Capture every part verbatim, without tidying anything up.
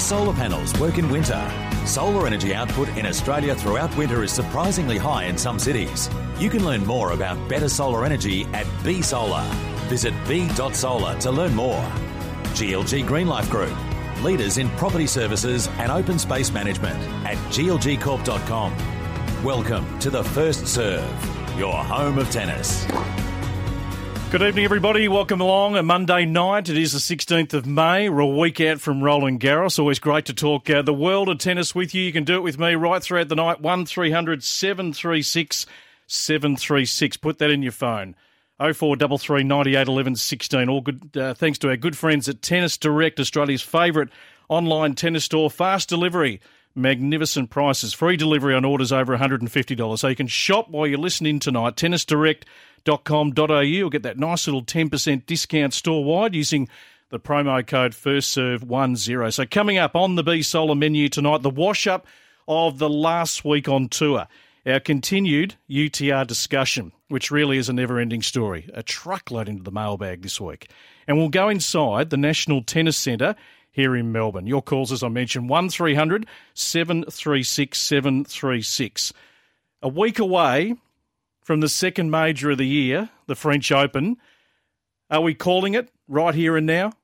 solar panels work in winter? Solar energy output in Australia throughout winter is surprisingly high in some cities. You can learn more about better solar energy at B Solar. Visit b dot solar to learn more. G L G Greenlife Group, leaders in property services and open space management at g l g corp dot com. Welcome to the First Serve, your home of tennis. Good evening, everybody. Welcome along. A Monday night. It is the sixteenth of May. We're a week out from Roland Garros. Always great to talk uh, the world of tennis with you. You can do it with me right throughout the night. one three hundred seven three six seven three six. Put that in your phone. oh four three three, nine eight, one one, one six. All good. Uh, thanks to our good friends at Tennis Direct, Australia's favourite online tennis store. Fast delivery, magnificent prices, free delivery on orders over one hundred fifty dollars. So you can shop while you're listening tonight. tennis direct dot com dot a u. You'll get that nice little ten percent discount store-wide using the promo code first serve ten. So coming up on the B Solar menu tonight, the wash-up of the last week on tour. Our continued U T R discussion, which really is a never-ending story. A truckload into the mailbag this week. And we'll go inside the National Tennis Centre here in Melbourne. Your calls, as I mentioned, one three hundred seven three six seven three six. A week away from the second major of the year, the French Open. Are we calling it right here and now?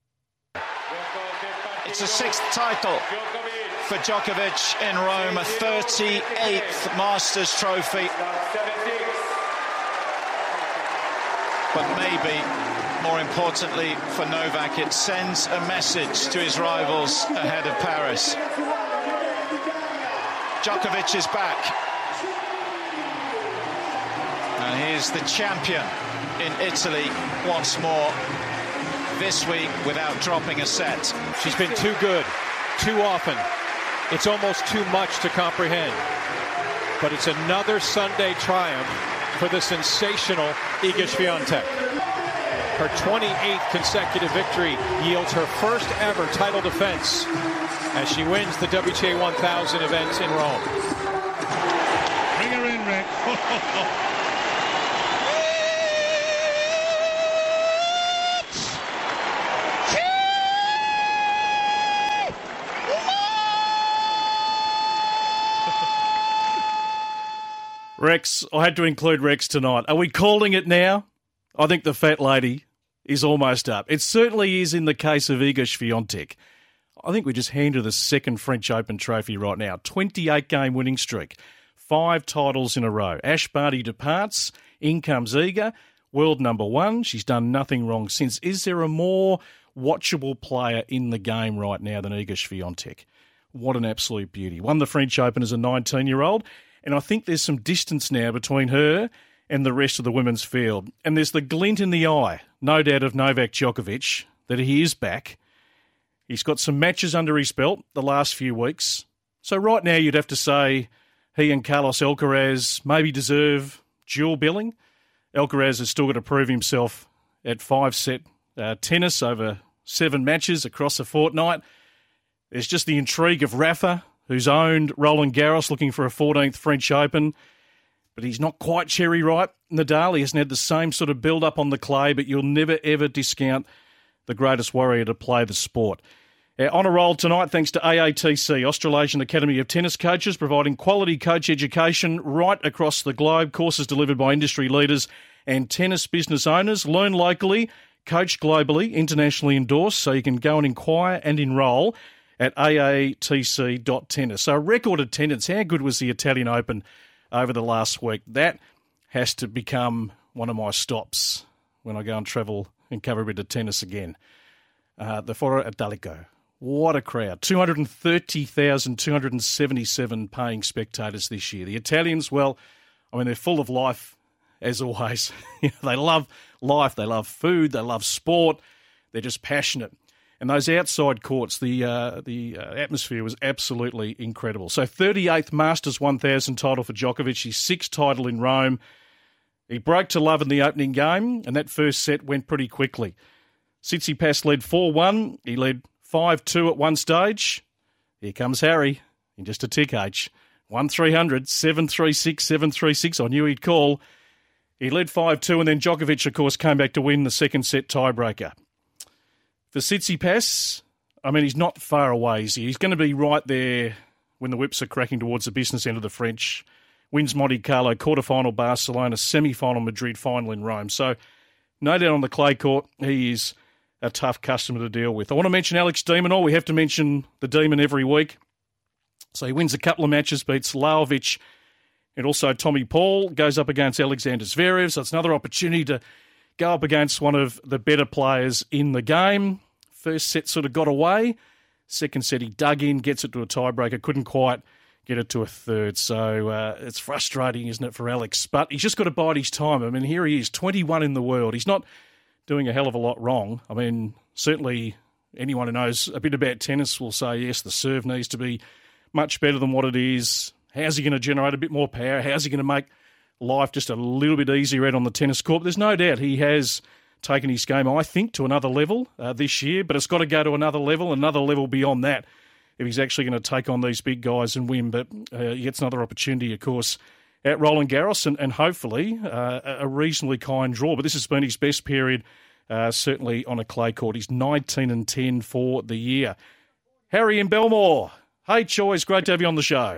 It's a sixth title for Djokovic in Rome, a thirty-eighth Masters trophy. But maybe, more importantly for Novak, it sends a message to his rivals ahead of Paris. Djokovic is back. And here's the champion in Italy once more, this week without dropping a set. She's been too good, too often. It's almost too much to comprehend. But it's another Sunday triumph for the sensational Iga Swiatek. Her twenty-eighth consecutive victory yields her first ever title defense as she wins the W T A one thousand event in Rome. Bring her in, Rick. Rex, I had to include Rex tonight. Are we calling it now? I think the fat lady is almost up. It certainly is in the case of Iga Swiatek. I think we just hand her the second French Open trophy right now. twenty-eight game winning streak. Five titles in a row. Ash Barty departs. In comes Iga. World number one. She's done nothing wrong since. Is there a more watchable player in the game right now than Iga Swiatek? What an absolute beauty. Won the French Open as a nineteen-year-old. And I think there's some distance now between her and the rest of the women's field. And there's the glint in the eye, no doubt, of Novak Djokovic, that he is back. He's got some matches under his belt the last few weeks. So right now you'd have to say he and Carlos Alcaraz maybe deserve dual billing. Alcaraz has still got to prove himself at five-set uh, tennis over seven matches across a fortnight. There's just the intrigue of Rafa, who's owned Roland Garros, looking for a fourteenth French Open. But he's not quite cherry ripe. Nadal, he hasn't had the same sort of build-up on the clay, but you'll never, ever discount the greatest warrior to play the sport. Uh, on a roll tonight, thanks to A A T C, Australasian Academy of Tennis Coaches, providing quality coach education right across the globe. Courses delivered by industry leaders and tennis business owners. Learn locally, coach globally, internationally endorsed, so you can go and inquire and enrol at A A T C dot tennis. So record attendance. How good was the Italian Open over the last week? That has to become one of my stops when I go and travel and cover a bit of tennis again. Uh, the Foro Italico. What a crowd. two hundred thirty thousand two hundred seventy-seven paying spectators this year. The Italians, well, I mean, they're full of life, as always. You know, they love life. They love food. They love sport. They're just passionate. And those outside courts, the uh, the uh, atmosphere was absolutely incredible. So thirty-eighth Masters one thousand title for Djokovic, his sixth title in Rome. He broke to love in the opening game, and that first set went pretty quickly. Tsitsipas led four one. He led five two at one stage. Here comes Harry in just a tick, H. one three hundred seven three six seven three six. I knew he'd call. He led five two, and then Djokovic, of course, came back to win the second set tiebreaker. For Tsitsipas, I mean, he's not far away, is he? He's going to be right there when the whips are cracking towards the business end of the French. Wins Monte Carlo, quarterfinal Barcelona, semi-final Madrid, final in Rome. So, no doubt on the clay court, he is a tough customer to deal with. I want to mention Alex de Minaur. We have to mention the Demon every week. So he wins a couple of matches, beats Lajovic and also Tommy Paul, goes up against Alexander Zverev. So it's another opportunity to go up against one of the better players in the game. First set sort of got away. Second set he dug in, gets it to a tiebreaker, couldn't quite get it to a third. So uh, it's frustrating, isn't it, for Alex? But he's just got to bide his time. I mean, here he is, twenty-one in the world. He's not doing a hell of a lot wrong. I mean, certainly anyone who knows a bit about tennis will say, yes, the serve needs to be much better than what it is. How's he going to generate a bit more power? How's he going to make life just a little bit easier out on the tennis court? But there's no doubt he has taken his game, I think, to another level uh, this year, but it's got to go to another level, another level beyond that, if he's actually going to take on these big guys and win. But uh, he gets another opportunity, of course, at Roland Garros, and, and hopefully uh, a reasonably kind draw. But this has been his best period, uh, certainly on a clay court. He's nineteen and ten for the year. Harry in Belmore. Hey, Choice, great to have you on the show.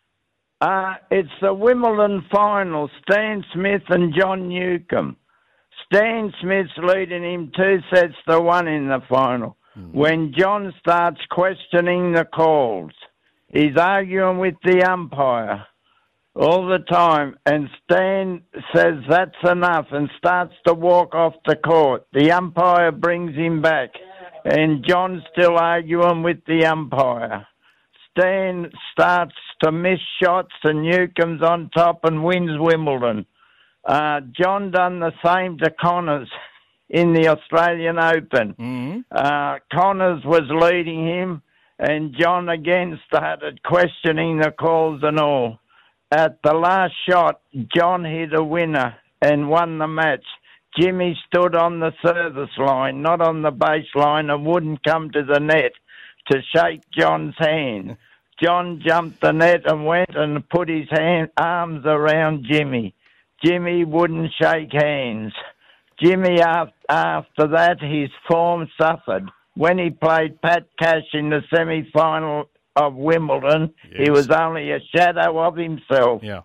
Uh, it's the Wimbledon final, Stan Smith and John Newcombe. Stan Smith's leading him two sets to one in the final. Mm. When John starts questioning the calls, he's arguing with the umpire all the time, and Stan says that's enough and starts to walk off the court. The umpire brings him back, and John's still arguing with the umpire. Stan starts to miss shots, and Newcombe's on top and wins Wimbledon. Uh, John done the same to Connors in the Australian Open. Mm-hmm. Uh, Connors was leading him, and John again started questioning the calls and all. At the last shot, John hit a winner and won the match. Jimmy stood on the service line, not on the baseline, and wouldn't come to the net to shake John's hand. John jumped the net and went and put his hand, arms around Jimmy. Jimmy wouldn't shake hands. Jimmy, after that, his form suffered. When he played Pat Cash in the semi-final of Wimbledon, yes, he was only a shadow of himself. Yeah.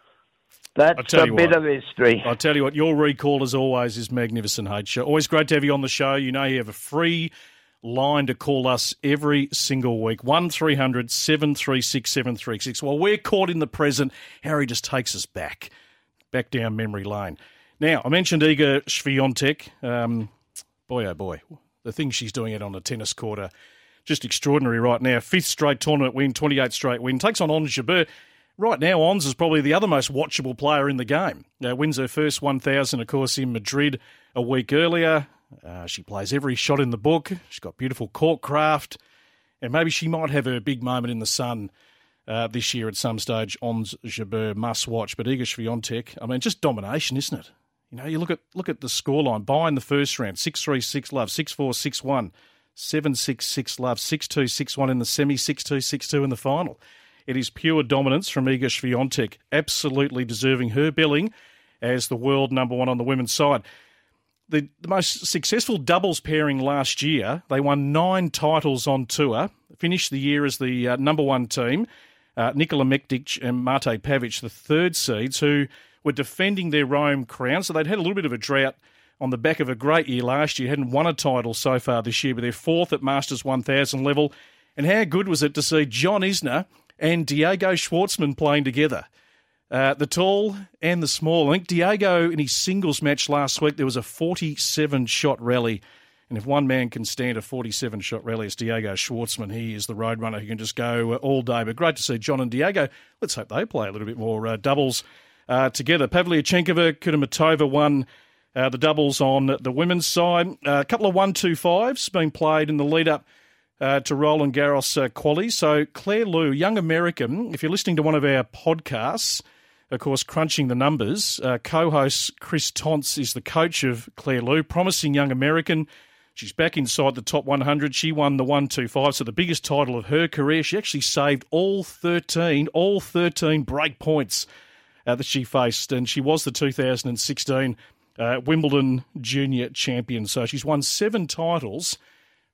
That's a bit what, of history. I'll tell you what, your recall, as always, is magnificent, H. Always great to have you on the show. You know you have a free line to call us every single week. one three hundred seven three six seven three six. While we're caught in the present, Harry just takes us back, back down memory lane. Now, I mentioned Iga Swiatek. Um, boy, oh boy, the things she's doing out on the tennis court are just extraordinary right now. Fifth straight tournament win, twenty-eight straight win. Takes on Ons Jabeur. Right now, Ons is probably the other most watchable player in the game. Uh, wins her first one thousand, of course, in Madrid a week earlier. Uh, she plays every shot in the book. She's got beautiful court craft. And maybe she might have her big moment in the sun uh, this year at some stage. Ons Jabeur must watch. But Iga Swiatek, I mean, just domination, isn't it? You know, you look at look at the scoreline. Bye in the first round, six three, six love, six four, six one, seven six, six love, six two, six one in the semi, six two, six two in the final. It is pure dominance from Iga Swiatek, absolutely deserving her billing as the world number one on the women's side. The, the most successful doubles pairing last year, they won nine titles on tour, finished the year as the uh, number one team. Uh, Nikola Mektic and Mate Pavic, the third seeds, who were defending their Rome crown. So they'd had a little bit of a drought on the back of a great year last year, hadn't won a title so far this year, but they're fourth at Masters one thousand level. And how good was it to see John Isner and Diego Schwartzman playing together? Uh, the tall and the small. I think Diego, in his singles match last week, there was a forty-seven shot rally. And if one man can stand a forty-seven shot rally, it's Diego Schwartzman. He is the roadrunner who can just go all day. But great to see John and Diego. Let's hope they play a little bit more uh, doubles uh, together. Pavlyuchenkova, Kudermetova won uh, the doubles on the women's side. Uh, a couple of one two fives being played in the lead-up Uh, to Roland Garros uh, qualies. So Claire Liu, young American, if you're listening to one of our podcasts, of course, Crunching the Numbers, uh, co-host Chris Tontz is the coach of Claire Liu, promising young American. She's back inside the top one hundred. She won the one two five, so the biggest title of her career. She actually saved all thirteen, all thirteen break points uh, that she faced, and she was the two thousand sixteen uh, Wimbledon Junior Champion. So she's won seven titles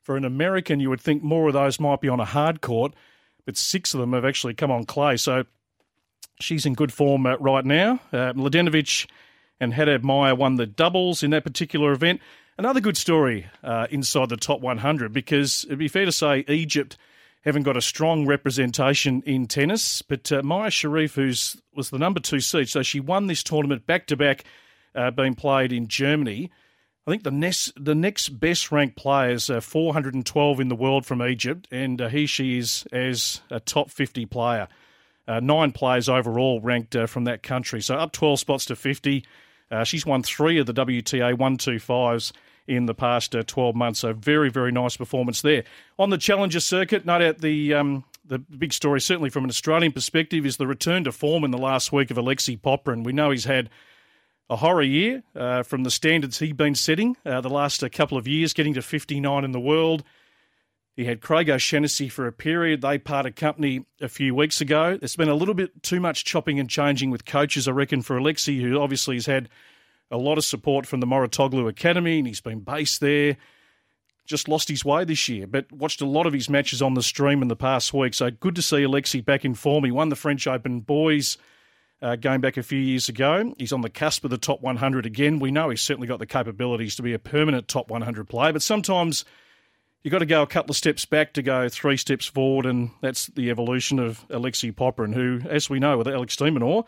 For an American, you would think more of those might be on a hard court, but six of them have actually come on clay. So she's in good form uh, right now. Uh, Mladenovic and Haddad Meyer won the doubles in that particular event. Another good story uh, inside the top one hundred, because it'd be fair to say Egypt haven't got a strong representation in tennis, but uh, Maya Sharif, who was the number two seed, so she won this tournament back-to-back, uh, being played in Germany. I think the next the next best ranked player is uh, four hundred twelve in the world from Egypt, and uh, he she is as a top fifty player. Uh, nine players overall ranked uh, from that country, so up twelve spots to fifty. Uh, she's won three of the W T A one twenty-fives in the past uh, twelve months, so very, very nice performance there. On the Challenger circuit, no doubt the um, the big story, certainly from an Australian perspective, is the return to form in the last week of Alexei Popyrin. We know he's had a horror year uh, from the standards he'd been setting uh, the last uh, couple of years, getting to fifty-nine in the world. He had Craig O'Shannessy for a period. They parted company a few weeks ago. There's been a little bit too much chopping and changing with coaches, I reckon, for Alexei, who obviously has had a lot of support from the Moratoglu Academy, and he's been based there. Just lost his way this year, but watched a lot of his matches on the stream in the past week. So good to see Alexei back in form. He won the French Open boys Uh, going back a few years ago. He's on the cusp of the top one hundred again. We know he's certainly got the capabilities to be a permanent top one hundred player, but sometimes you've got to go a couple of steps back to go three steps forward, and that's the evolution of Alexei Popyrin, who, as we know with Alex de Minaur,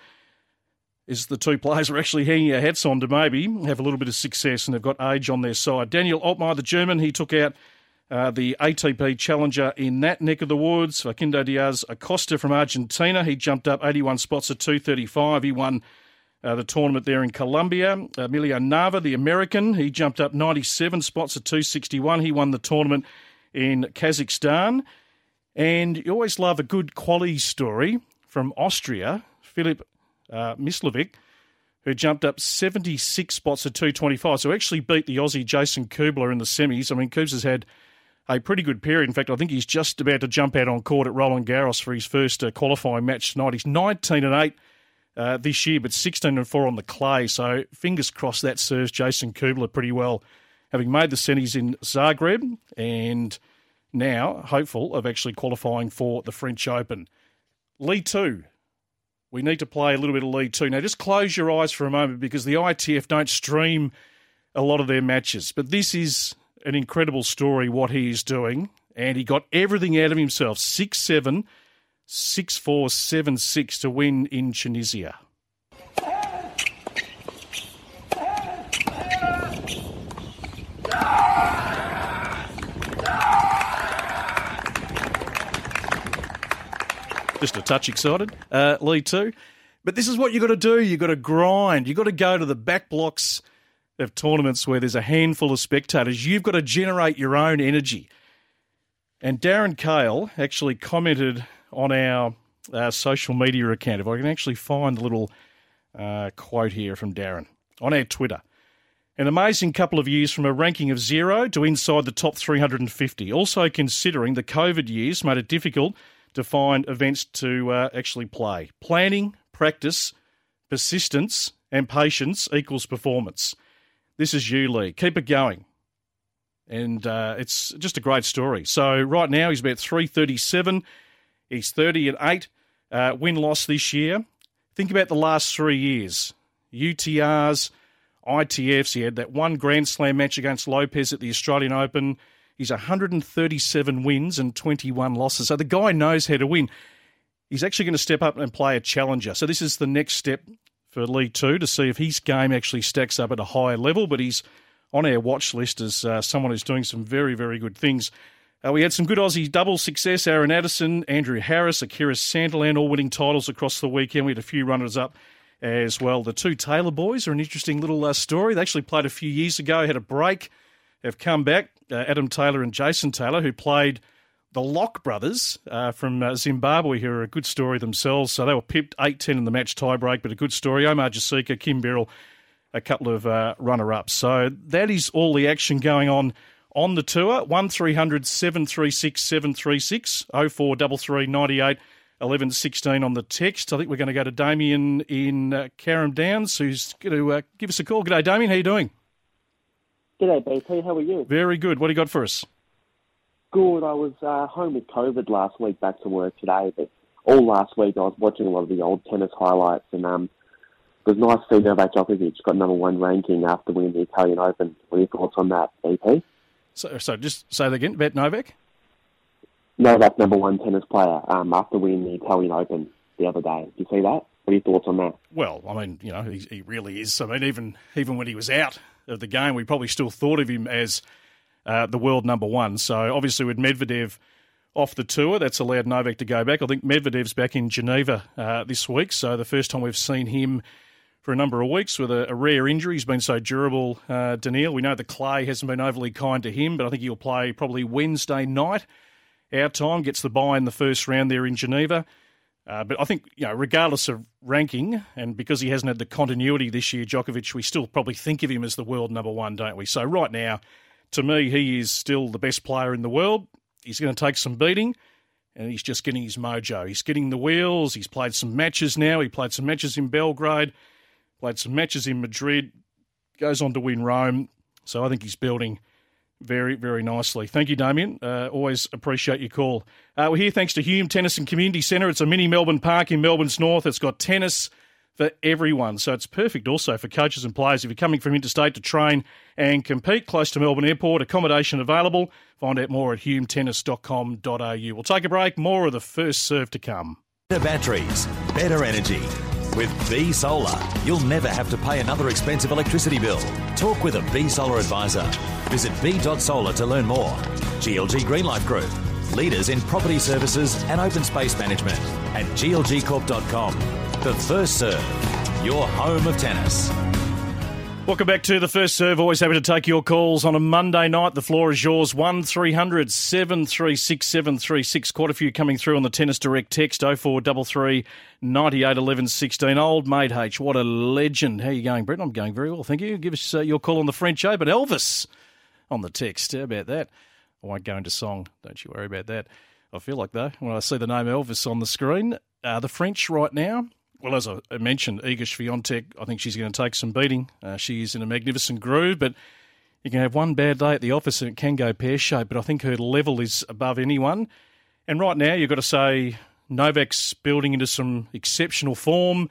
is the two players we're actually hanging our hats on to maybe have a little bit of success, and they've got age on their side. Daniel Altmaier, the German, he took out Uh, the A T P Challenger in that neck of the woods. Facundo Diaz Acosta from Argentina, he jumped up eighty-one spots at two thirty-five. He won uh, the tournament there in Colombia. Emilio Nava, the American, he jumped up ninety-seven spots at two sixty-one. He won the tournament in Kazakhstan. And you always love a good quality story from Austria, Filip uh, Mislovic, who jumped up seventy-six spots at two twenty-five. So actually beat the Aussie Jason Kubler in the semis. I mean, Kubs has had a pretty good period. In fact, I think he's just about to jump out on court at Roland Garros for his first uh, qualifying match tonight. He's nineteen and eight uh, this year, but sixteen and four on the clay. So fingers crossed that serves Jason Kubler pretty well, having made the semis in Zagreb and now hopeful of actually qualifying for the French Open. League two. We need to play a little bit of League two. Now, just close your eyes for a moment, because the I T F don't stream a lot of their matches. But this is an incredible story, what he is doing. And he got everything out of himself. six seven, six four, seven six to win in Tunisia. Just a touch excited, uh, League Two. But this is what you've got to do. You've got to grind. You've got to go to the back blocks of tournaments where there's a handful of spectators. You've got to generate your own energy. And Darren Cale actually commented on our uh, social media account. If I can actually find the little uh, quote here from Darren on our Twitter. An amazing couple of years from a ranking of zero to inside the top three hundred fifty. Also considering the COVID years made it difficult to find events to uh, actually play. Planning, practice, persistence and patience equals performance. This is you, Lee. Keep it going. And uh, it's just a great story. So right now he's about three thirty-seven. He's thirty and eight. Uh, win-loss this year. Think about the last three years. U T Rs, I T Fs. He had that one Grand Slam match against Lopez at the Australian Open. He's one hundred thirty-seven wins and twenty-one losses. So the guy knows how to win. He's actually going to step up and play a challenger. So this is the next step for League Two to see if his game actually stacks up at a higher level. But he's on our watch list as uh, someone who's doing some very, very good things. Uh, we had some good Aussie double success. Aaron Addison, Andrew Harris, Akira Sandilands all winning titles across the weekend. We had a few runners-up as well. The two Taylor boys are an interesting little uh, story. They actually played a few years ago, had a break, have come back. Uh, Adam Taylor and Jason Taylor, who played the Locke brothers uh, from uh, Zimbabwe, who are a good story themselves. So they were pipped eight ten in the match tiebreak, but a good story. Omar Jasika, Kim Birrell, a couple of uh, runner-ups. So that is all the action going on on the tour. one three hundred, seven three six, seven three six, oh four three three, nine eight, eleven sixteen on the text. I think we're going to go to Damien in uh, Carrum Downs, who's going to uh, give us a call. G'day, Damien. How you doing? G'day, B P. How are you? Very good. What do you got for us? Good. I was uh, home with COVID last week, back to work today, but all last week I was watching a lot of the old tennis highlights, and um, it was nice to see Novak Djokovic got number one ranking after winning the Italian Open. What are your thoughts on that, B P? So, so just say that again, about Novak? Novak, number one tennis player, um, after winning the Italian Open the other day. Did you see that? What are your thoughts on that? Well, I mean, you know, he, he really is. I mean, even even when he was out of the game, we probably still thought of him as uh, the world number one. So obviously with Medvedev off the tour, that's allowed Novak to go back. I think Medvedev's back in Geneva uh, this week, so the first time we've seen him for a number of weeks with a, a rare injury. He's been so durable, uh, Daniil. We know the clay hasn't been overly kind to him, but I think he'll play probably Wednesday night. Our time, gets the bye in the first round there in Geneva. Uh, but I think, you know, regardless of ranking, and because he hasn't had the continuity this year, Djokovic, we still probably think of him as the world number one, don't we? So right now, to me, he is still the best player in the world. He's going to take some beating, and he's just getting his mojo. He's getting the wheels. He's played some matches now. He played some matches in Belgrade, played some matches in Madrid, goes on to win Rome. So I think he's building very, very nicely. Thank you, Damien. Uh, always appreciate your call. Uh, we're here thanks to Hume Tennis and Community Centre. It's a mini Melbourne park in Melbourne's north. It's got tennis for everyone. So it's perfect also for coaches and players if you're coming from interstate to train and compete. Close to Melbourne Airport, accommodation available. Find out more at hume tennis dot com dot a u. We'll take a break. More of the first serve to come. Better batteries, better energy. With B Solar, you'll never have to pay another expensive electricity bill. Talk with a B Solar advisor. Visit b dot solar to learn more. G L G Greenlife Group, leaders in property services and open space management at g l g corp dot com. The First Serve, your home of tennis. Welcome back to The First Serve. Always happy to take your calls on a Monday night. The floor is yours. one three hundred seven three six seven three six. Quite a few coming through on the Tennis Direct text. oh four three three, nine eight, one one one six. Old mate H, what a legend. How are you going, Brett? I'm going very well, thank you. Give us uh, your call on the French Open. Elvis on the text. How about that? I won't go into song. Don't you worry about that. I feel like, though, when I see the name Elvis on the screen, uh, the French right now, well, as I mentioned, Iga Swiatek, I think she's going to take some beating. Uh, she is in a magnificent groove, but you can have one bad day at the office and it can go pear-shaped, but I think her level is above anyone. And right now, you've got to say Novak's building into some exceptional form.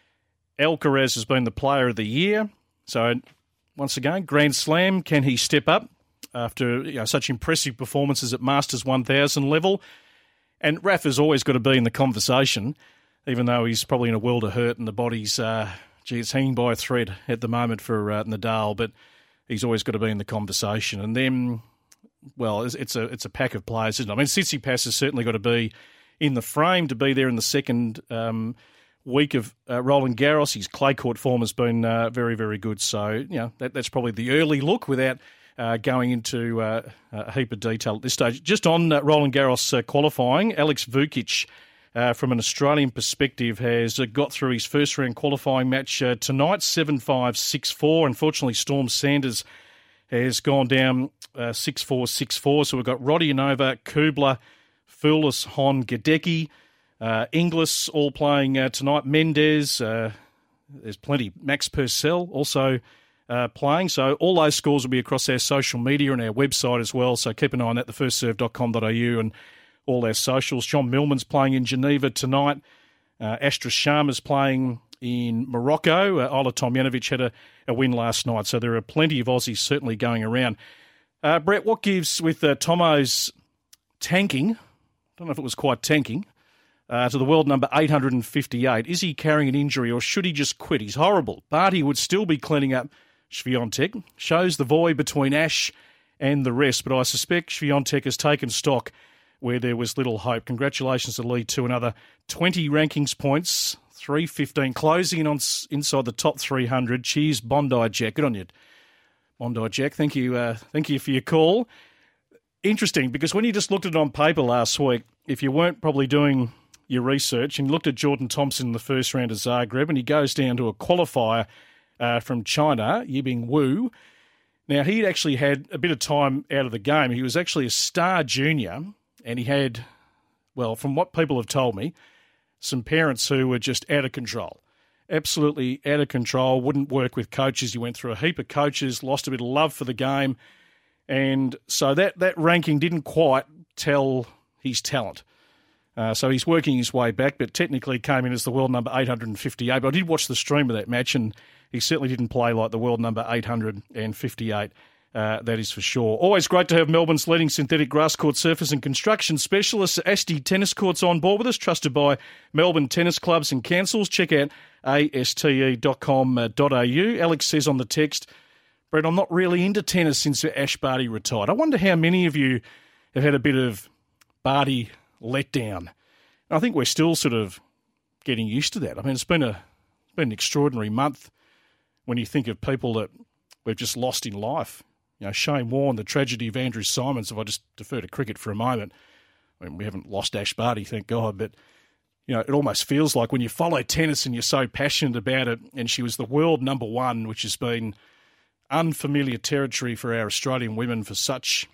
Alcaraz has been the player of the year. So, once again, Grand Slam, can he step up after you know, such impressive performances at Masters one thousand level? And Rafa's always got to be in the conversation, even though he's probably in a world of hurt and the body's, uh, gee, it's hanging by a thread at the moment for uh, Nadal, but he's always got to be in the conversation. And then, well, it's, it's a it's a pack of players, isn't it? I mean, Tsitsipas has certainly got to be in the frame to be there in the second um, week of uh, Roland Garros. His clay court form has been uh, very, very good. So, you know, that, that's probably the early look without uh, going into uh, a heap of detail at this stage. Just on uh, Roland Garros uh, qualifying, Alex Vukic, Uh, from an Australian perspective, has uh, got through his first round qualifying match uh, tonight, seven five, six four. Unfortunately, Storm Sanders has gone down uh, six four, six four. So we've got Rodionova, Kubler, Foulis, Hon, Gadecki, uh, Inglis all playing uh, tonight. Mendez, uh, there's plenty. Max Purcell also uh, playing. So all those scores will be across our social media and our website as well. So keep an eye on that, the first serve dot com dot a u, and all our socials. John Millman's playing in Geneva tonight. Uh, Astra Sharma's playing in Morocco. Uh, Ola Tomjanovic had a, a win last night, so there are plenty of Aussies certainly going around. Uh, Brett, what gives with uh, Tomo's tanking, I don't know if it was quite tanking, uh, to the world number eight hundred fifty-eight, is he carrying an injury or should he just quit? He's horrible. Barty would still be cleaning up Swiatek. Shows the void between Ash and the rest, but I suspect Swiatek has taken stock where there was little hope. Congratulations to Lee to another twenty rankings points, three fifteen, closing in on inside the top three hundred. Cheers, Bondi Jack. Good on you, Bondi Jack. Thank you, uh, thank you for your call. Interesting, because when you just looked at it on paper last week, if you weren't probably doing your research and you looked at Jordan Thompson in the first round of Zagreb, and he goes down to a qualifier uh, from China, Yibing Wu. Now, he'd actually had a bit of time out of the game. He was actually a star junior. And he had, well, from what people have told me, some parents who were just out of control. Absolutely out of control, wouldn't work with coaches. He went through a heap of coaches, lost a bit of love for the game. And so that, that ranking didn't quite tell his talent. Uh, so he's working his way back, but technically came in as the world number eight hundred fifty-eight. But I did watch the stream of that match, and he certainly didn't play like the world number eight hundred fifty-eight. Uh, that is for sure. Always great to have Melbourne's leading synthetic grass court surface and construction specialist, Asti Tennis Courts, on board with us, trusted by Melbourne tennis clubs and councils. Check out A S T E dot com dot A U. Alex says on the text, Brett, I'm not really into tennis since Ash Barty retired. I wonder how many of you have had a bit of Barty letdown. I think we're still sort of getting used to that. I mean, it's been a it's been an extraordinary month when you think of people that we've just lost in life. You know, Shane Warne, the tragedy of Andrew Simons, if I just defer to cricket for a moment. I mean, we haven't lost Ash Barty, thank God, but, you know, it almost feels like when you follow tennis and you're so passionate about it, and she was the world number one, which has been unfamiliar territory for our Australian women for such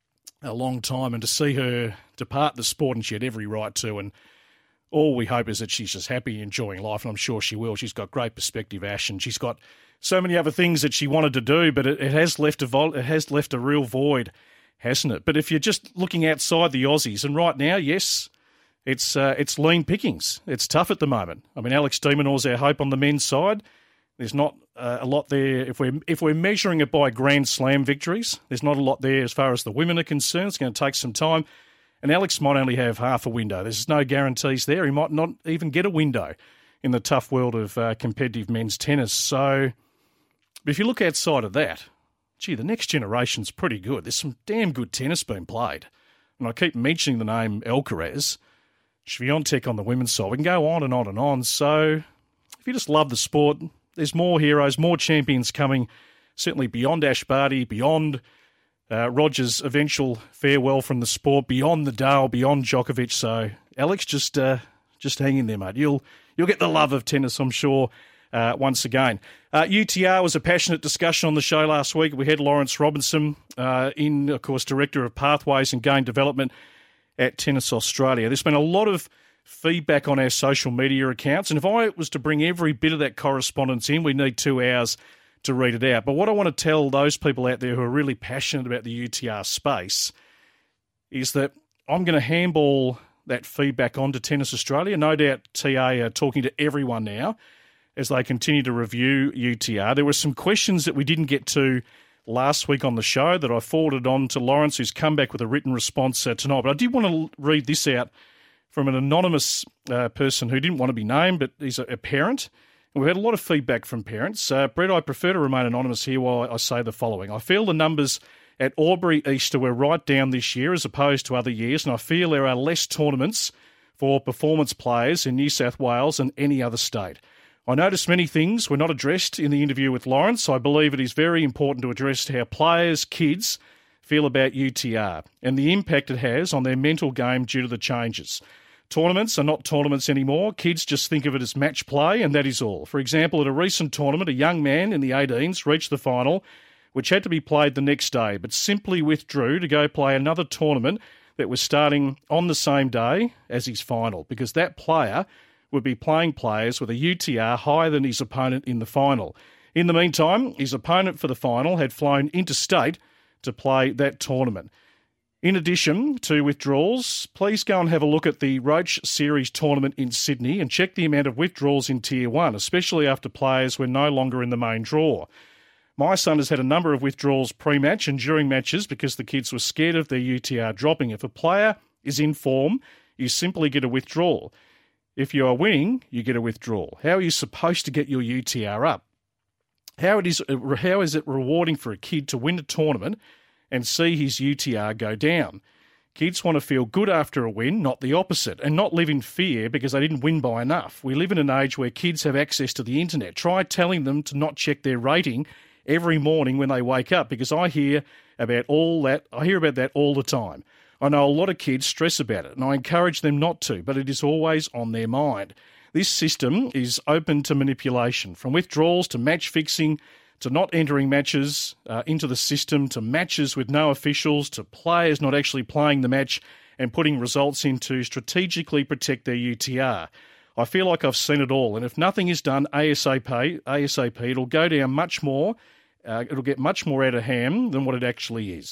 a long time, and to see her depart the sport, and she had every right to, and all we hope is that she's just happy, enjoying life, and I'm sure she will. She's got great perspective, Ash, and she's got so many other things that she wanted to do, but it, it has left a vol- it has left a real void, hasn't it? But if you're just looking outside the Aussies, and right now, yes, it's uh, it's lean pickings. It's tough at the moment. I mean, Alex de Minaur's our hope on the men's side. There's not uh, a lot there. If we're if we're measuring it by Grand Slam victories, there's not a lot there as far as the women are concerned. It's going to take some time. And Alex might only have half a window. There's no guarantees there. He might not even get a window in the tough world of uh, competitive men's tennis. So, but if you look outside of that, gee, the next generation's pretty good. There's some damn good tennis being played. And I keep mentioning the name Alcaraz, Swiatek on the women's side. We can go on and on and on. So if you just love the sport, there's more heroes, more champions coming, certainly beyond Ash Barty, beyond Uh, Roger's eventual farewell from the sport, beyond the Dale, beyond Djokovic. So, Alex, just uh, just hang in there, mate. You'll you'll get the love of tennis, I'm sure, uh, once again. Uh, U T R was a passionate discussion on the show last week. We had Lawrence Robinson uh, in, of course, Director of Pathways and Game Development at Tennis Australia. There's been a lot of feedback on our social media accounts, and if I was to bring every bit of that correspondence in, we'd need two hours to read it out. But what I want to tell those people out there who are really passionate about the U T R space is that I'm going to handball that feedback on to Tennis Australia. No doubt T A are talking to everyone now as they continue to review U T R. There were some questions that we didn't get to last week on the show that I forwarded on to Lawrence, who's come back with a written response uh, tonight. But I did want to read this out from an anonymous uh, person who didn't want to be named, but he's a, a parent. We've had a lot of feedback from parents. Uh, Brett, I prefer to remain anonymous here while I say the following. I feel the numbers at Albury Easter were right down this year as opposed to other years, and I feel there are less tournaments for performance players in New South Wales than any other state. I noticed many things were not addressed in the interview with Lawrence. I believe it is very important to address how players, kids, feel about U T R and the impact it has on their mental game due to the changes. Tournaments are not tournaments anymore. Kids just think of it as match play, and that is all. For example, at a recent tournament, a young man in the eighteens reached the final, which had to be played the next day, but simply withdrew to go play another tournament that was starting on the same day as his final, because that player would be playing players with a U T R higher than his opponent in the final. In the meantime, his opponent for the final had flown interstate to play that tournament. In addition to withdrawals, please go and have a look at the Roach Series tournament in Sydney and check the amount of withdrawals in Tier one, especially after players were no longer in the main draw. My son has had a number of withdrawals pre-match and during matches because the kids were scared of their U T R dropping. If a player is in form, you simply get a withdrawal. If you are winning, you get a withdrawal. How are you supposed to get your U T R up? How it is, how is it rewarding for a kid to win a tournament and see his U T R go down? Kids want to feel good after a win, not the opposite, and not live in fear because they didn't win by enough. We live in an age where kids have access to the internet. Try telling them to not check their rating every morning when they wake up, because I hear about all that. I hear about that all the time. I know a lot of kids stress about it, and I encourage them not to, but it is always on their mind. This system is open to manipulation, from withdrawals to match fixing, to not entering matches uh, into the system, to matches with no officials, to players not actually playing the match and putting results in to strategically protect their U T R. I feel like I've seen it all, and if nothing is done ASAP, ASAP, it'll go down much more, uh, it'll get much more out of hand than what it actually is.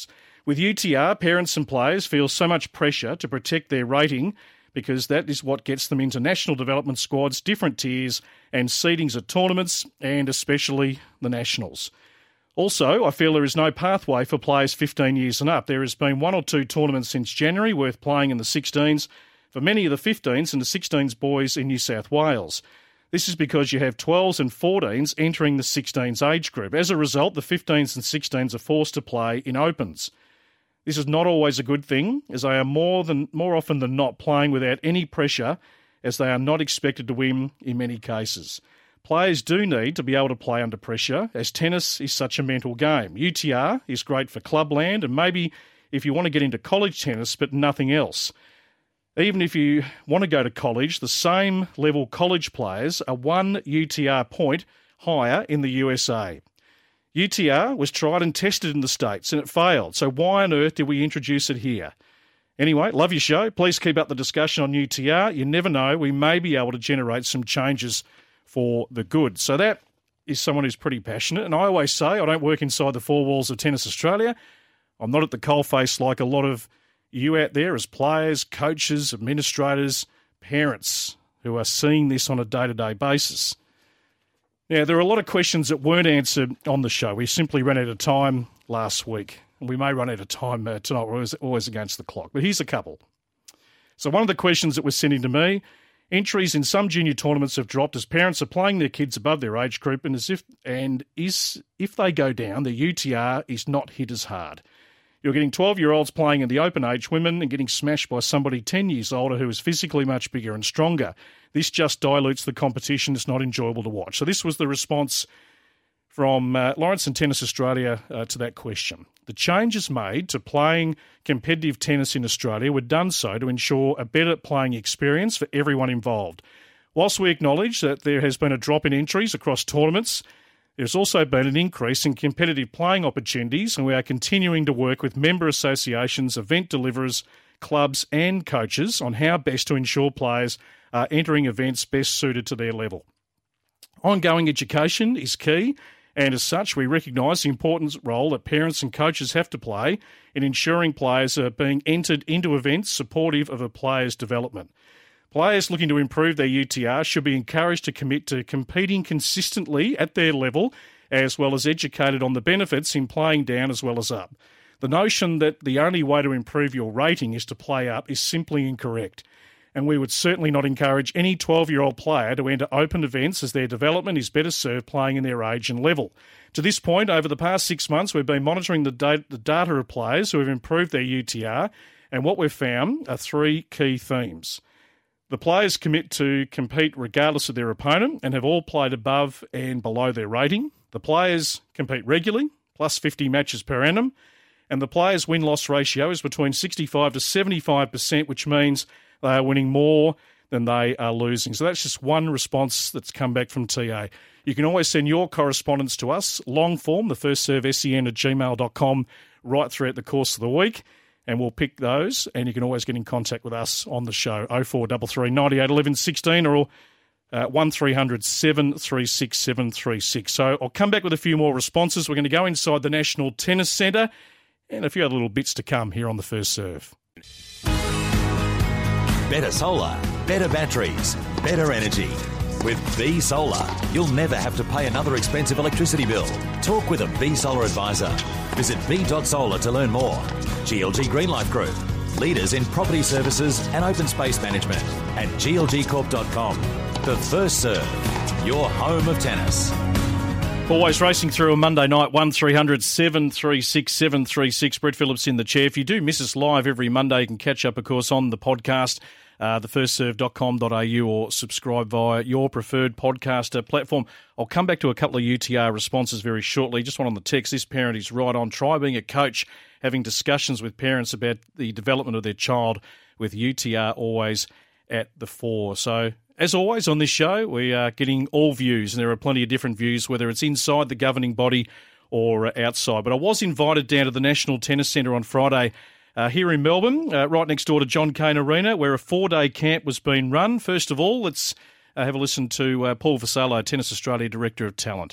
With U T R, parents and players feel so much pressure to protect their rating because that is what gets them into national development squads, different tiers and seedings at tournaments, and especially the nationals. Also, I feel there is no pathway for players fifteen years and up. There has been one or two tournaments since January worth playing in the sixteens for many of the fifteens and the sixteens boys in New South Wales. This is because you have twelves and fourteens entering the sixteens age group. As a result, the fifteens and sixteens are forced to play in opens. This is not always a good thing, as they are more than more often than not playing without any pressure, as they are not expected to win in many cases. Players do need to be able to play under pressure, as tennis is such a mental game. U T R is great for clubland and maybe if you want to get into college tennis, but nothing else. Even if you want to go to college, the same level college players are one U T R point higher in the U S A. U T R was tried and tested in the States and it failed, so why on earth did we introduce it here? Anyway, love your show. Please keep up the discussion on U T R. You never know, we may be able to generate some changes for the good. So that is someone who's pretty passionate, and I always say I don't work inside the four walls of Tennis Australia. I'm not at the coalface like a lot of you out there as players, coaches, administrators, parents who are seeing this on a day-to-day basis. Now, there are a lot of questions that weren't answered on the show. We simply ran out of time last week. We may run out of time uh, tonight. We're always, always against the clock. But here's a couple. So one of the questions that was sent in to me, entries in some junior tournaments have dropped as parents are playing their kids above their age group, and as if and is if they go down, the U T R is not hit as hard. You're getting twelve-year-olds playing in the open age women and getting smashed by somebody ten years older who is physically much bigger and stronger. This just dilutes the competition. It's not enjoyable to watch. So this was the response from uh, Lawrence and Tennis Australia uh, to that question. The changes made to playing competitive tennis in Australia were done so to ensure a better playing experience for everyone involved. Whilst we acknowledge that there has been a drop in entries across tournaments, there's also been an increase in competitive playing opportunities, and we are continuing to work with member associations, event deliverers, clubs and coaches on how best to ensure players are entering events best suited to their level. Ongoing education is key, and as such, we recognise the important role that parents and coaches have to play in ensuring players are being entered into events supportive of a player's development. Players looking to improve their U T R should be encouraged to commit to competing consistently at their level, as well as educated on the benefits in playing down as well as up. The notion that the only way to improve your rating is to play up is simply incorrect, and we would certainly not encourage any twelve-year-old player to enter open events as their development is better served playing in their age and level. To this point, over the past six months, we've been monitoring the, da- the data of players who have improved their U T R, and what we've found are three key themes. The players commit to compete regardless of their opponent and have all played above and below their rating. The players compete regularly, plus fifty matches per annum, and the players' win-loss ratio is between sixty-five to seventy-five percent, which means they are winning more than they are losing. So that's just one response that's come back from T A. You can always send your correspondence to us, long form, the first serve sen at gmail dot com, right throughout the course of the week, and we'll pick those, and you can always get in contact with us on the show, oh four three three, nine eight, one one one six, or uh, one three hundred, seven three six, seven three six. So I'll come back with a few more responses. We're going to go inside the National Tennis Centre and a few other little bits to come here on the First Serve. Better solar, better batteries, better energy. With B Solar, you'll never have to pay another expensive electricity bill. Talk with a B Solar advisor. Visit b dot solar to learn more. G L G Greenlife Group, leaders in property services and open space management, at g l g corp dot com. The First Serve, your home of tennis. Always racing through a Monday night, one three hundred, seven three six, seven three six. Brett Phillips in the chair. If you do miss us live every Monday, you can catch up, of course, on the podcast, uh, the first serve dot com dot a u, or subscribe via your preferred podcaster platform. I'll come back to a couple of U T R responses very shortly. Just one on the text. This parent is right on. Try being a coach, having discussions with parents about the development of their child, with U T R always at the fore. So, as always on this show, we are getting all views, and there are plenty of different views, whether it's inside the governing body or outside. But I was invited down to the National Tennis Centre on Friday uh, here in Melbourne, uh, right next door to John Cain Arena, where a four-day camp was being run. First of all, let's uh, have a listen to uh, Paul Vassallo, Tennis Australia Director of Talent.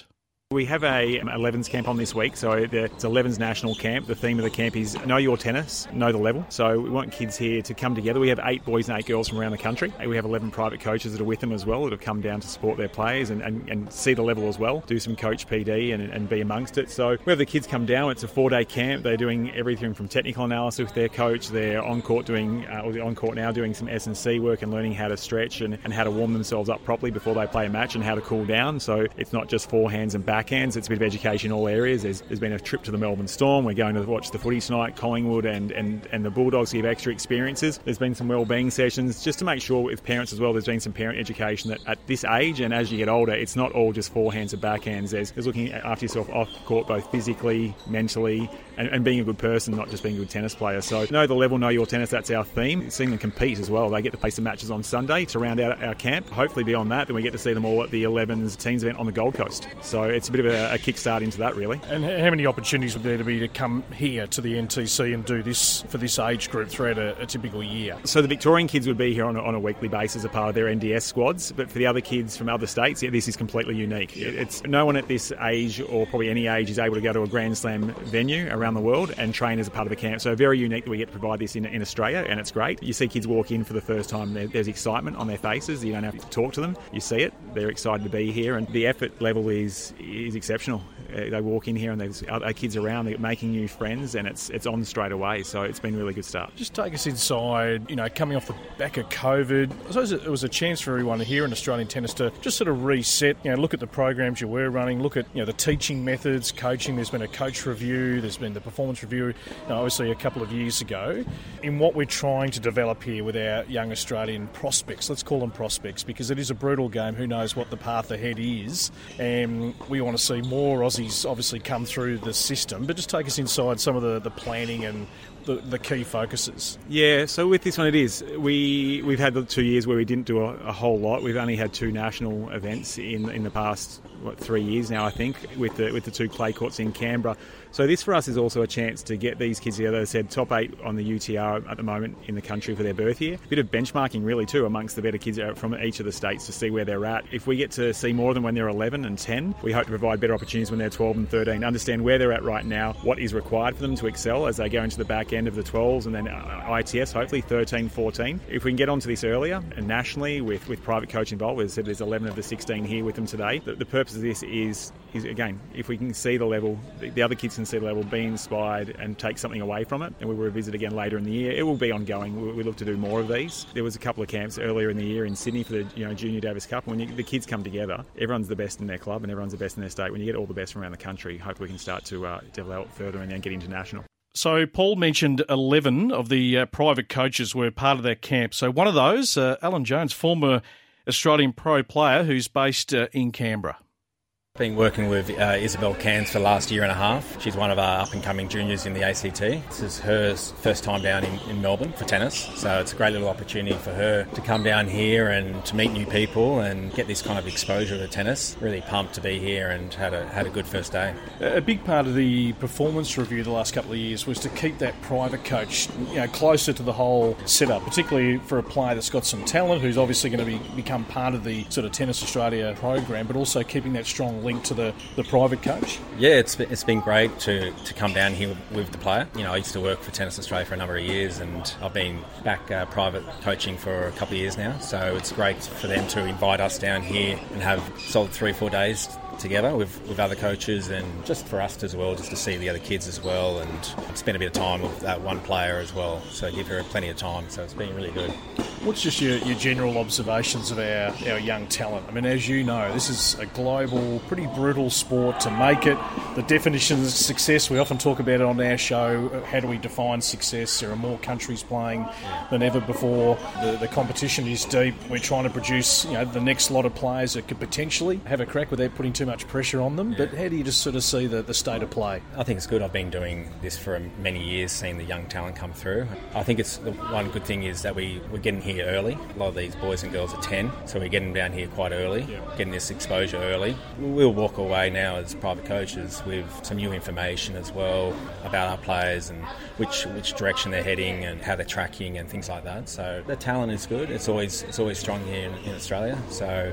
We have a elevens camp on this week, so it's elevens national camp. The theme of the camp is Know Your Tennis, Know the Level. So we want kids here to come together. We have eight boys and eight girls from around the country. We have eleven private coaches that are with them as well that have come down to support their players and, and, and see the level as well, do some coach P D and, and be amongst it. So we have the kids come down. It's a four-day camp. They're doing everything from technical analysis with their coach. They're on court doing, uh, or they're on court now doing some S and C work and learning how to stretch and, and how to warm themselves up properly before they play a match and how to cool down. So it's not just forehands and backhands. It's a bit of education in all areas. There's, there's been a trip to the Melbourne Storm. We're going to watch the footy tonight. Collingwood and, and, and the Bulldogs give extra experiences. There's been some wellbeing sessions just to make sure with parents as well. There's been some parent education that at this age and as you get older, it's not all just forehands and backhands. There's, there's looking after yourself off court both physically, mentally, and, and being a good person, not just being a good tennis player. So know the level, know your tennis. That's our theme. Seeing them compete as well. They get to play some matches on Sunday to round out our camp. Hopefully beyond that, then we get to see them all at the elevens teams event on the Gold Coast. So it's a bit of a, a kickstart into that, really. And how many opportunities would there to be to come here to the N T C and do this for this age group throughout a, a typical year? So the Victorian kids would be here on a, on a weekly basis as a part of their N D S squads, but for the other kids from other states, yeah, this is completely unique. It, it's no one at this age, or probably any age, is able to go to a Grand Slam venue around the world and train as a part of the camp. So very unique that we get to provide this in, in Australia, and it's great. You see kids walk in for the first time, there, there's excitement on their faces. You don't have to talk to them. You see it. They're excited to be here, and the effort level is is exceptional. Uh, they walk in here and there's other kids around, they're making new friends, and it's it's on straight away. So it's been a really good start. Just take us inside, you know, coming off the back of COVID. I suppose it was a chance for everyone here in Australian tennis to just sort of reset, you know, look at the programs you were running, look at, you know, the teaching methods, coaching. There's been a coach review, there's been the performance review, you know, obviously a couple of years ago. In what we're trying to develop here with our young Australian prospects, let's call them prospects, because it is a brutal game. Who knows what the path ahead is? And we want to see more Aussies obviously come through the system, but just take us inside some of the, the planning and the, the key focuses. Yeah, so with this one it is. We, we've had the two years where we didn't do a, a whole lot. We've only had two national events in in the past, what, three years now, I think, with the, with the two clay courts in Canberra. So this for us is also a chance to get these kids together. As I said, top eight on the U T R at the moment in the country for their birth year. A bit of benchmarking really too amongst the better kids from each of the states to see where they're at. If we get to see more of them when they're eleven and ten, we hope to provide better opportunities when they're twelve and thirteen. Understand where they're at right now, what is required for them to excel as they go into the back end of the twelves and then I T S, hopefully thirteen, fourteen. If we can get onto this earlier and nationally with, with private coach involved, as I said, there's eleven of the sixteen here with them today. The, the purpose of this is, is, again, if we can see the level, the, the other kids can see the level, be inspired and take something away from it, and we will revisit again later in the year. It will be ongoing. We, we look to do more of these. There was a couple of camps earlier in the year in Sydney for the you know Junior Davis Cup. When you, the kids come together, everyone's the best in their club and everyone's the best in their state. When you get all the best from around the country, hopefully we can start to uh, develop further and then get international. So Paul mentioned eleven of the uh, private coaches were part of that camp. So one of those, uh, Alan Jones, former Australian pro player who's based uh, in Canberra. Been working with uh, Isabel Cairns for the last year and a half. She's one of our up-and-coming juniors in the A C T. This is her first time down in, in Melbourne for tennis, so it's a great little opportunity for her to come down here and to meet new people and get this kind of exposure to tennis. Really pumped to be here and had a had a good first day. A big part of the performance review the last couple of years was to keep that private coach, you know, closer to the whole setup, particularly for a player that's got some talent, who's obviously going to be become part of the sort of Tennis Australia program, but also keeping that strong link to the, the private coach. Yeah, it's been, it's been great to, to come down here with, with the player. You know, I used to work for Tennis Australia for a number of years, and I've been back uh, private coaching for a couple of years now, so it's great for them to invite us down here and have solid three or four days together with, with other coaches, and just for us as well, just to see the other kids as well, and spend a bit of time with that one player as well, so give her plenty of time, so it's been really good. What's just your, your general observations of our, our young talent? I mean, as you know, this is a global, pretty brutal sport to make it. The definition of success, we often talk about it on our show. How do we define success? There are more countries playing than ever before. The, the competition is deep. We're trying to produce, you know, the next lot of players that could potentially have a crack without putting too much pressure on them. But how do you just sort of see the, the state of play? I think it's good. I've been doing this for many years, seeing the young talent come through. I think it's the one good thing is that we, we're getting here early. A lot of these boys and girls are ten, so we're getting down here quite early, yeah. getting this exposure early. We'll walk away now as private coaches with some new information as well about our players and which which direction they're heading and how they're tracking and things like that. So the talent is good. It's always it's always strong here in, in Australia. So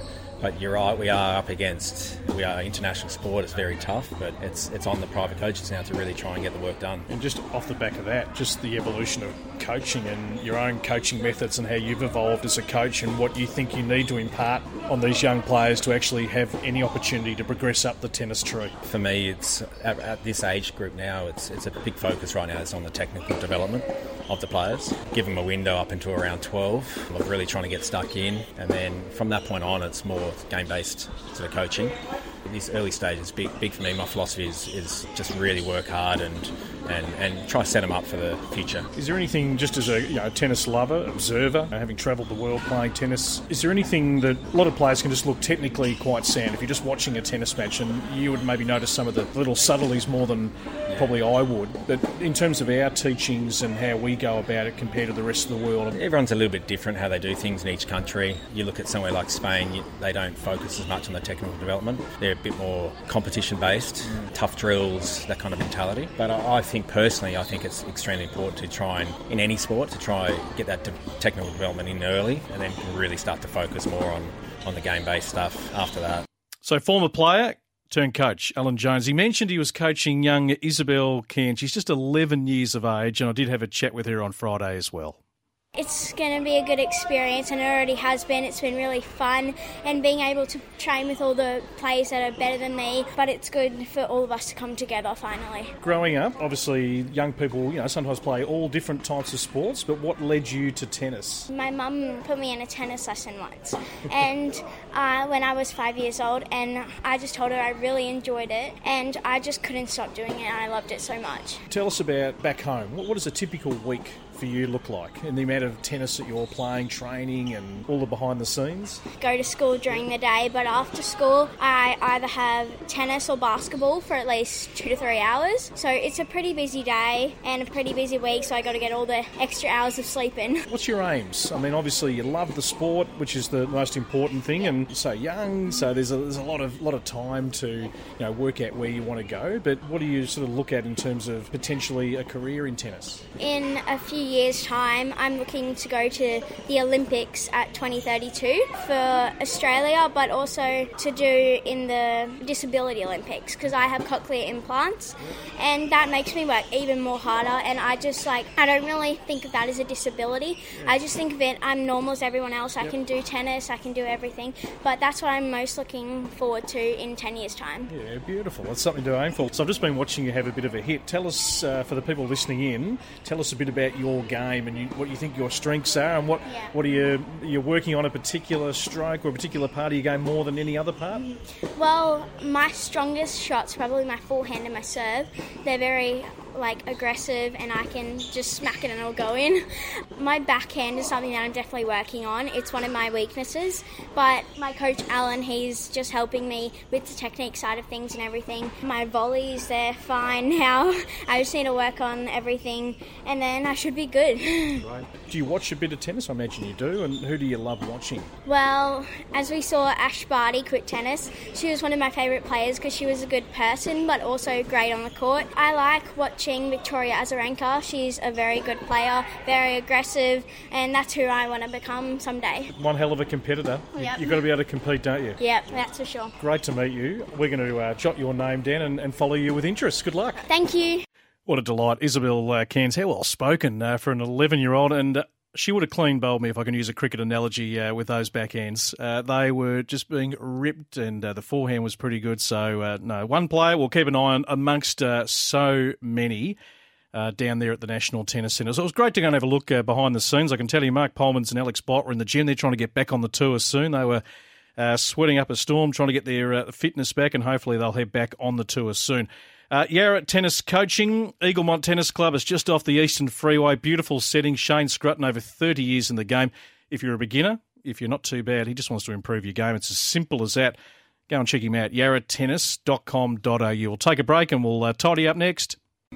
But you're right, we are up against, we are international sport, it's very tough, but it's it's on the private coaches now to really try and get the work done. And just off the back of that, just the evolution of coaching and your own coaching methods and how you've evolved as a coach and what you think you need to impart on these young players to actually have any opportunity to progress up the tennis tree. For me, it's at, at this age group now, it's it's a big focus right now. It's on the technical development of the players. Give them a window up until around twelve, of really trying to get stuck in, and then from that point on, it's more game-based sort of coaching. This early stage is big, big for me. My philosophy is, is just really work hard and, and, and try to set them up for the future. Is there anything, just as a you know, tennis lover, observer, having travelled the world playing tennis, is there anything that a lot of players can just look technically quite sound? If you're just watching a tennis match, and you would maybe notice some of the little subtleties more than yeah. probably I would, but in terms of our teachings and how we go about it compared to the rest of the world? Everyone's a little bit different how they do things in each country. You look at somewhere like Spain, you, they don't focus as much on the technical development. They're a bit more competition-based, mm. tough drills, that kind of mentality. But I, I think personally, I think it's extremely important to try and, in any sport, to try get that de- technical development in early and then really start to focus more on, on the game-based stuff after that. So former player turned coach, Alan Jones. He mentioned he was coaching young Isabel Cairns. She's just eleven years of age, and I did have a chat with her on Friday as well. It's going to be a good experience, and it already has been. It's been really fun, and being able to train with all the players that are better than me, but it's good for all of us to come together finally. Growing up, obviously young people, you know, sometimes play all different types of sports, but what led you to tennis? My mum put me in a tennis lesson once, and uh, when I was five years old, and I just told her I really enjoyed it, and I just couldn't stop doing it, and I loved it so much. Tell us about back home. What, what does a typical week for you look like, and the amount of tennis that you're playing, training, and all the behind the scenes? Go to school during the day, but after school I either have tennis or basketball for at least two to three hours. So it's a pretty busy day and a pretty busy week, so I got to get all the extra hours of sleep in. What's your aims? I mean, obviously you love the sport, which is the most important thing, and you're so young, so there's a, there's a lot of lot of time to you know work out where you want to go. But what do you sort of look at in terms of potentially a career in tennis? In a few years' time, I'm looking to go to the Olympics at twenty thirty-two for Australia, but also to do in the Disability Olympics, because I have cochlear implants, and that makes me work even more harder. And I just like, I don't really think of that as a disability. I just think of it, I'm normal as everyone else. I can do tennis, I can do everything, but that's what I'm most looking forward to in ten years' time. Yeah, beautiful. That's something to aim for. So I've just been watching you have a bit of a hit. Tell us, uh, for the people listening in, tell us a bit about your game and you, what you think your strengths are, and what, yeah. what are you you're working on a particular stroke or a particular part of your game more than any other part? Well, my strongest shot's probably my forehand and my serve. They're very like aggressive, and I can just smack it and it'll go in. My backhand is something that I'm definitely working on. It's one of my weaknesses, but my coach Alan, he's just helping me with the technique side of things and everything. My volleys, they're fine now. I just need to work on everything, and then I should be good. Right. Do you watch a bit of tennis? I imagine you do. And who do you love watching? Well, as we saw Ash Barty quit tennis, she was one of my favourite players because she was a good person but also great on the court. I like watching Victoria Azarenka. She's a very good player, very aggressive, and that's who I want to become someday. One hell of a competitor. Yep. You've got to be able to compete, don't you? Yep, that's for sure. Great to meet you. We're going to uh, jot your name down and, and follow you with interest. Good luck. Thank you. What a delight. Isabel uh, Cairns, how well spoken uh, for an eleven-year-old, and uh, she would have clean bowled me, if I can use a cricket analogy, uh, with those backhands. Uh, they were just being ripped, and uh, the forehand was pretty good. So, uh, no, one player we'll keep an eye on amongst uh, so many uh, down there at the National Tennis Centre. So it was great to go and have a look uh, behind the scenes. I can tell you Mark Polmans and Alex Bott were in the gym. They're trying to get back on the tour soon. They were uh, sweating up a storm, trying to get their uh, fitness back, and hopefully they'll head back on the tour soon. Uh, Yarra Tennis Coaching, Eaglemont Tennis Club is just off the Eastern Freeway. Beautiful setting. Shane Scrutton, over thirty years in the game. If you're a beginner, if you're not too bad, he just wants to improve your game. It's as simple as that. Go and check him out, yarra tennis dot com dot a u. We'll take a break and we'll uh, tidy up next.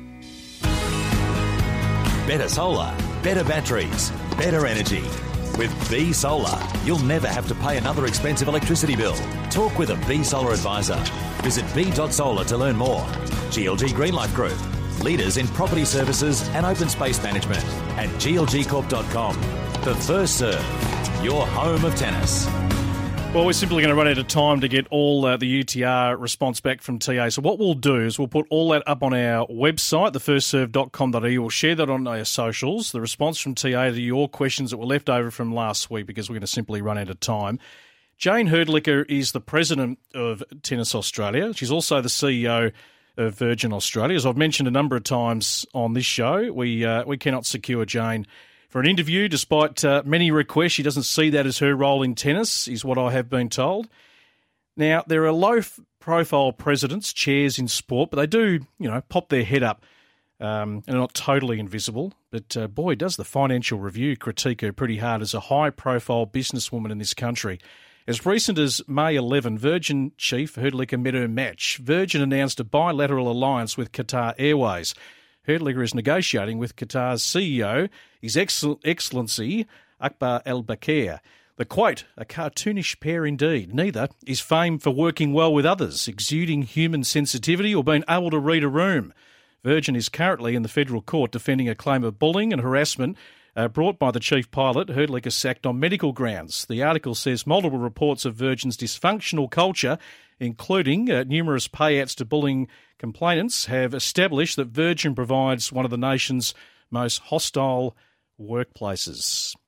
Better solar, better batteries, better energy. With B Solar, you'll never have to pay another expensive electricity bill. Talk with a B Solar advisor. Visit b dot solar to learn more. G L G Greenlight Group, leaders in property services and open space management. And G L G corp dot com, the first serve, your home of tennis. Well, we're simply going to run out of time to get all uh, the U T R response back from T A. So what we'll do is we'll put all that up on our website, the first serve dot com dot a u. We'll share that on our socials, the response from T A to your questions that were left over from last week, because we're going to simply run out of time. Jane Herdlicker is the president of Tennis Australia. She's also the C E O of Virgin Australia. As I've mentioned a number of times on this show, we uh, we cannot secure Jane for an interview, despite uh, many requests. She doesn't see that as her role in tennis, is what I have been told. Now, there are low-profile presidents, chairs in sport, but they do, you know, pop their head up um, and are not totally invisible. But, uh, boy, does the Financial Review critique her pretty hard as a high-profile businesswoman in this country. As recent as May eleventh, Virgin chief Herdlicker met her match. Virgin announced a bilateral alliance with Qatar Airways. Herdlicker is negotiating with Qatar's C E O, His Excellency Akbar Al-Bakir. The quote, a cartoonish pair indeed. Neither is famed for working well with others, exuding human sensitivity or being able to read a room. Virgin is currently in the federal court defending a claim of bullying and harassment uh, brought by the chief pilot, Herdlicker sacked on medical grounds. The article says multiple reports of Virgin's dysfunctional culture, including uh, numerous payouts to bullying complainants, have established that Virgin provides one of the nation's most hostile workplaces.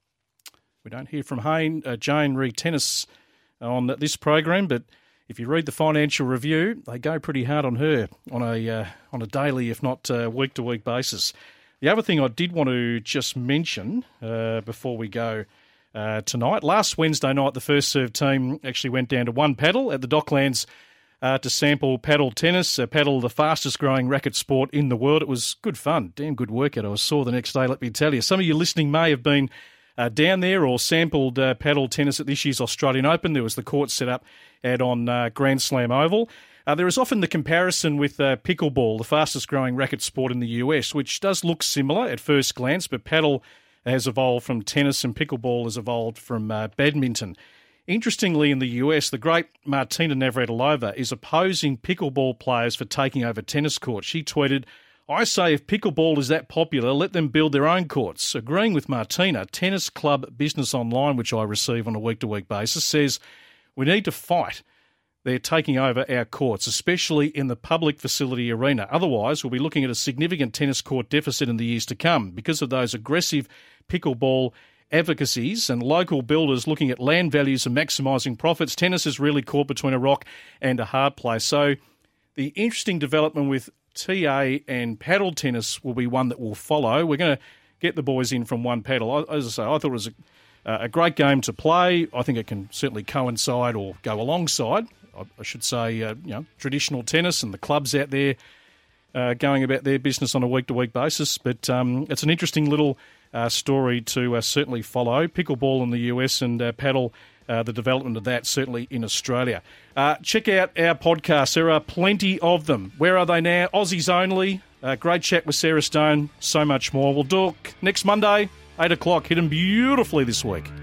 We don't hear from Hayne, uh, Jane re Tennis on this program, but if you read the Financial Review, they go pretty hard on her on a uh, on a daily, if not uh, week-to-week basis. The other thing I did want to just mention uh, before we go uh, tonight, last Wednesday night the First Serve team actually went down to one paddle at the Docklands uh, to sample paddle tennis. Uh, paddle, the fastest growing racket sport in the world. It was good fun, damn good workout. I was sore the next day, let me tell you. Some of you listening may have been uh, down there or sampled uh, paddle tennis at this year's Australian Open. There was the court set up out on uh, Grand Slam Oval. Uh, there is often the comparison with uh, pickleball, the fastest growing racket sport in the U S, which does look similar at first glance, but paddle has evolved from tennis and pickleball has evolved from uh, badminton. Interestingly, in the U S, the great Martina Navratilova is opposing pickleball players for taking over tennis courts. She tweeted, I say if pickleball is that popular, let them build their own courts. Agreeing with Martina, Tennis Club Business Online, which I receive on a week-to-week basis, says we need to fight. They're taking over our courts, especially in the public facility arena. Otherwise, we'll be looking at a significant tennis court deficit in the years to come because of those aggressive pickleball advocacies and local builders looking at land values and maximising profits. Tennis is really caught between a rock and a hard place. So the interesting development with T A and paddle tennis will be one that will follow. We're going to get the boys in from one paddle. As I say, I thought it was a, a great game to play. I think it can certainly coincide or go alongside, I should say, uh, you know, traditional tennis and the clubs out there uh, going about their business on a week-to-week basis. But um, it's an interesting little uh, story to uh, certainly follow. Pickleball in the U S and uh, paddle, uh, the development of that certainly in Australia. Uh, check out our podcasts. There are plenty of them. Where are they now? Aussies only. Uh, great chat with Sarah Stone. So much more. We'll talk next Monday, eight o'clock. Hit them beautifully this week.